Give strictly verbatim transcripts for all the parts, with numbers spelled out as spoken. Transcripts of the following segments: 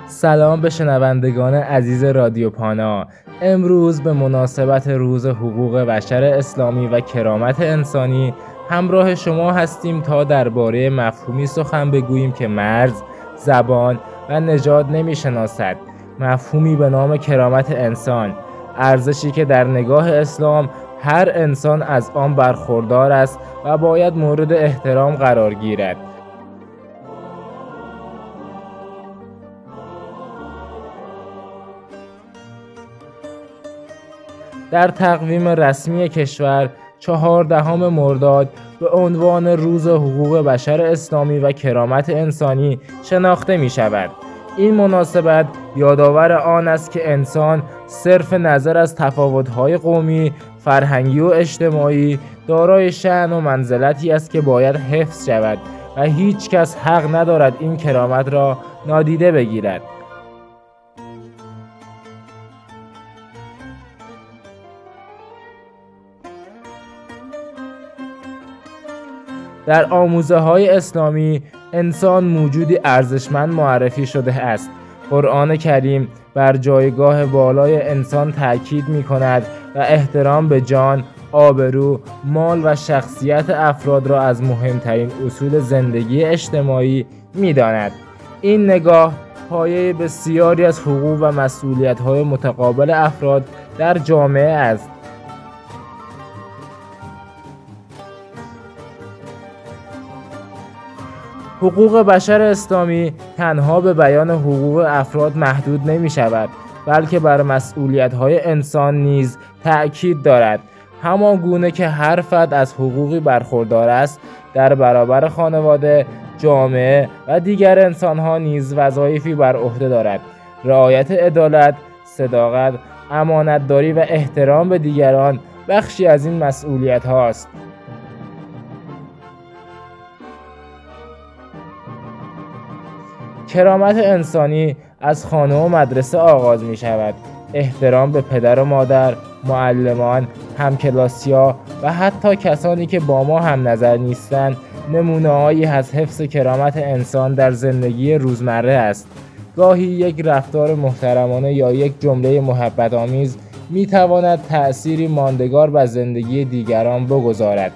سلام به شنوندگان عزیز رادیو پانا. امروز به مناسبت روز حقوق بشر اسلامی و کرامت انسانی همراه شما هستیم تا درباره مفهومی سخن بگوییم که مرز، زبان و نژاد نمی‌شناسد. مفهومی به نام کرامت انسان، ارزشی که در نگاه اسلام هر انسان از آن برخوردار است و باید مورد احترام قرار گیرد. در تقویم رسمی کشور چهاردهم مرداد به عنوان روز حقوق بشر اسلامی و کرامت انسانی شناخته می شود. این مناسبت یادآور آن است که انسان صرف نظر از تفاوت‌های قومی، فرهنگی و اجتماعی دارای شأن و منزلتی است که باید حفظ شود و هیچ کس حق ندارد این کرامت را نادیده بگیرد. در آموزه‌های اسلامی انسان موجودی ارزشمند معرفی شده است. قرآن کریم بر جایگاه بالای انسان تأکید می‌کند و احترام به جان، آبرو، مال و شخصیت افراد را از مهمترین اصول زندگی اجتماعی می‌داند. این نگاه پایه بسیاری از حقوق و مسئولیت‌های متقابل افراد در جامعه است. حقوق بشر اسلامی تنها به بیان حقوق افراد محدود نمی شود، بلکه بر مسئولیت‌های انسان نیز تأکید دارد. همان گونه که هر فرد از حقوقی برخوردار است، در برابر خانواده، جامعه و دیگر انسان‌ها نیز وظایفی بر عهده دارد. رعایت عدالت، صداقت، امانتداری و احترام به دیگران بخشی از این مسئولیت‌هاست. کرامت انسانی از خانه و مدرسه آغاز می شود. احترام به پدر و مادر، معلمان، همکلاسی‌ها و حتی کسانی که با ما هم نظر نیستند نمونه‌هایی از حفظ کرامت انسان در زندگی روزمره است. گاهی یک رفتار محترمانه یا یک جمله محبت‌آمیز می تواند تأثیری ماندگار بر زندگی دیگران بگذارد.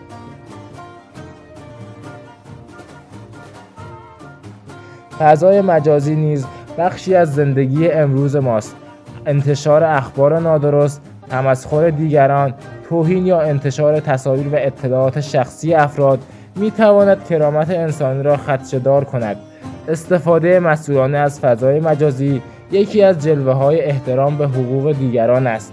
فضای مجازی نیز بخشی از زندگی امروز ماست. انتشار اخبار نادرست، تمسخر دیگران، توهین یا انتشار تصاویر و اطلاعات شخصی افراد می تواند کرامت انسانی را خدشه‌دار کند. استفاده مسئولانه از فضای مجازی یکی از جلوه‌های احترام به حقوق دیگران است.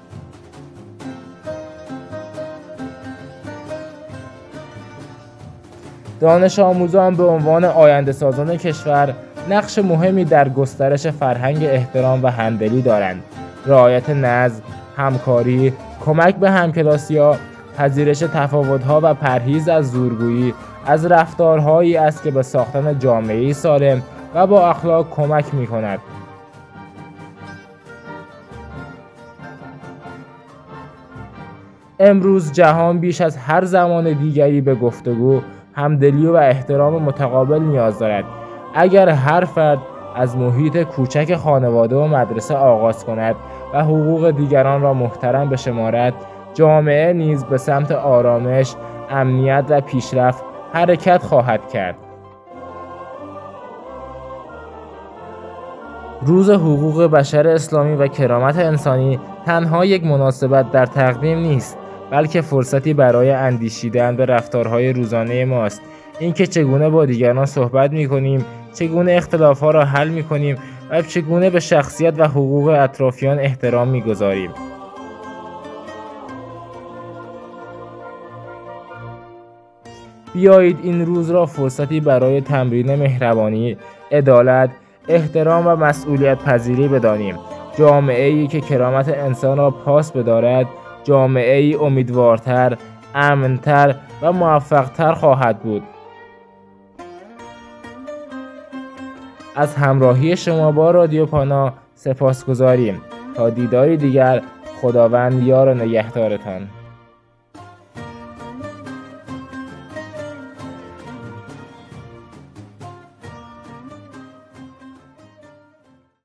دانش آموزان به عنوان آینده سازان کشور نقش مهمی در گسترش فرهنگ احترام و همدلی دارند. رعایت نظم، همکاری، کمک به همکلاسی‌ها، پذیرش تفاوت‌ها و پرهیز از زورگویی از رفتارهایی است که به ساختن جامعه‌ای سالم و با اخلاق کمک می‌کند. امروز جهان بیش از هر زمان دیگری به گفتگو، همدلی و احترام متقابل نیاز دارد. اگر هر فرد از محیط کوچک خانواده و مدرسه آغاز کند و حقوق دیگران را محترم بشمارد، جامعه نیز به سمت آرامش، امنیت و پیشرفت حرکت خواهد کرد. روز حقوق بشر اسلامی و کرامت انسانی تنها یک مناسبت در تقویم نیست، بلکه فرصتی برای اندیشیدن به رفتارهای روزانه ماست. اینکه چگونه با دیگران صحبت می‌کنیم، چگونه اختلاف‌ها را حل می‌کنیم و چگونه به شخصیت و حقوق اطرافیان احترام می‌گذاریم. بیایید این روز را فرصتی برای تمرین مهربانی، عدالت، احترام و مسئولیت پذیری بدانیم. جامعه‌ای که کرامت انسان را پاس بدارد، جامعه‌ای امیدوارتر، امن‌تر و موفق‌تر خواهد بود. از همراهی شما با رادیو پانا سپاسگزاریم. تا دیداری دیگر، خداوند یار و نگهدارتان.